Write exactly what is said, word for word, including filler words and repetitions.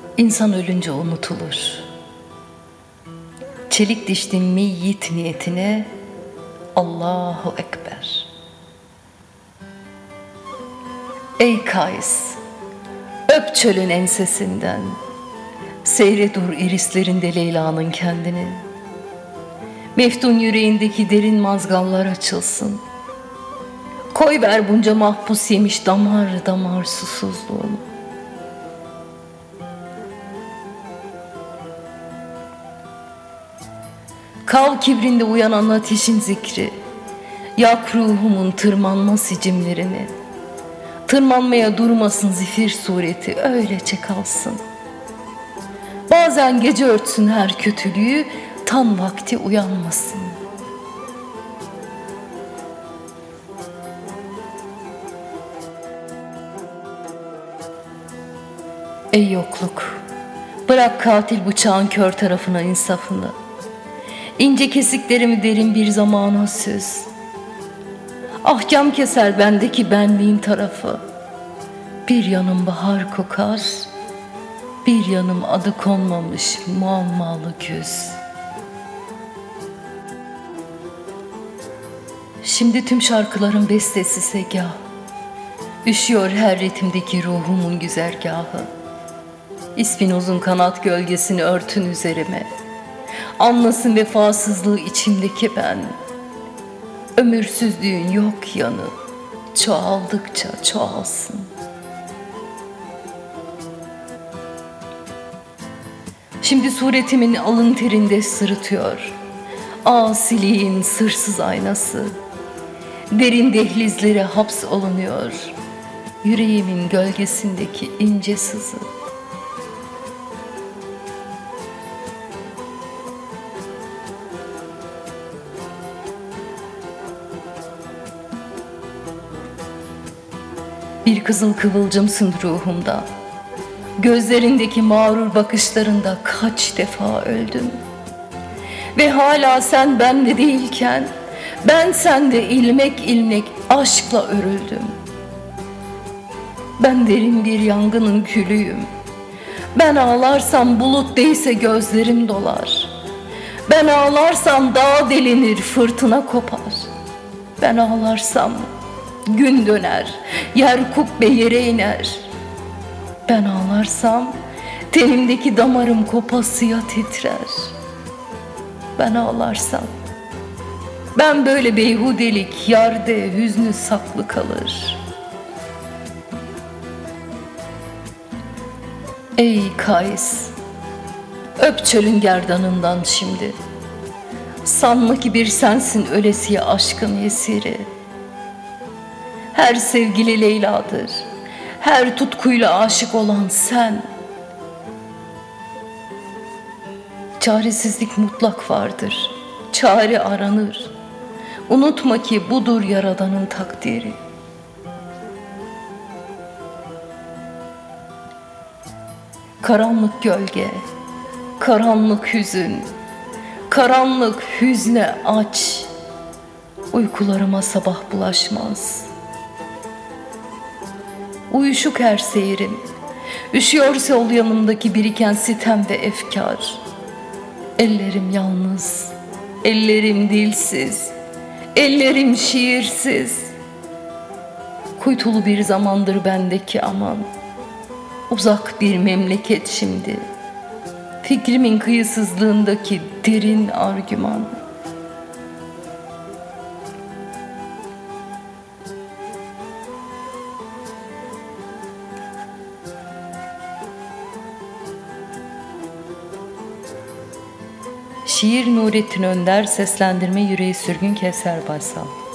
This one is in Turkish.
İnsan ölünce unutulur. Çelik dişli meyyit niyetine Allahu Ekber. Ey Kays, öp çölün ensesinden, seyre dur irislerinde Leyla'nın kendini. Meftun yüreğindeki derin mazgallar açılsın. Koy ver bunca mahpus yemiş damar damar susuzluğunu. Kav kibrinde uyanan ateşin zikri, yak ruhumun tırmanma sicimlerini. Tırmanmaya durmasın zifir sureti, öylece kalsın. Bazen gece örtsün her kötülüğü, tam vakti uyanmasın. Ey yokluk, bırak katil bıçağın kör tarafına insafını. İnce kesiklerimi derin bir zamana süz. Ahkam keser bendeki benliğin tarafı. Bir yanım bahar kokar, bir yanım adı konmamış muammalı güz. Şimdi tüm şarkıların bestesi segah. Üşüyor her ritimdeki ruhumun güzergahı. İspinozun kanat gölgesini örtün üzerime. Anlasın vefasızlığı içimdeki ben. Ömürsüzlüğün yok yanı, çoğaldıkça çoğalsın. Şimdi suretimin alın terinde sırıtıyor asiliğin sırsız aynası. Derin dehlizlere haps olunuyor yüreğimin gölgesindeki ince sızı. Bir kızıl kıvılcımsın ruhumda. Gözlerindeki mağrur bakışlarında kaç defa öldüm. Ve hala sen bende değilken, ben sende ilmek ilmek aşkla örüldüm. Ben derin bir yangının külüyüm. Ben ağlarsam bulut değse gözlerim dolar. Ben ağlarsam dağ delinir, fırtına kopar. Ben ağlarsam gün döner, yer kubbe yere iner. Ben ağlarsam tenimdeki damarım kopasıya titrer. Ben ağlarsam ben böyle beyhudelik yerde hüznü saklı kalır. Ey Kays, öp çölün gerdanından şimdi. Sanma ki bir sensin ölesiye aşkın esiri. Her sevgili Leyla'dır, her tutkuyla aşık olan sen. Çaresizlik mutlak vardır, çare aranır. Unutma ki budur Yaradan'ın takdiri. Karanlık gölge, karanlık hüzün, karanlık hüzne aç. Uykularıma sabah bulaşmaz. Uyuşuk her seyrim, üşüyorsa ol yanımdaki biriken sitem ve efkar. Ellerim yalnız, ellerim dilsiz, ellerim şiirsiz. Kuytulu bir zamandır bendeki aman. Uzak bir memleket şimdi. Fikrimin kıyısızlığındaki derin argüman. Şiir Nurettin Önder, seslendirme Yüreği Sürgün Kevser Baysal.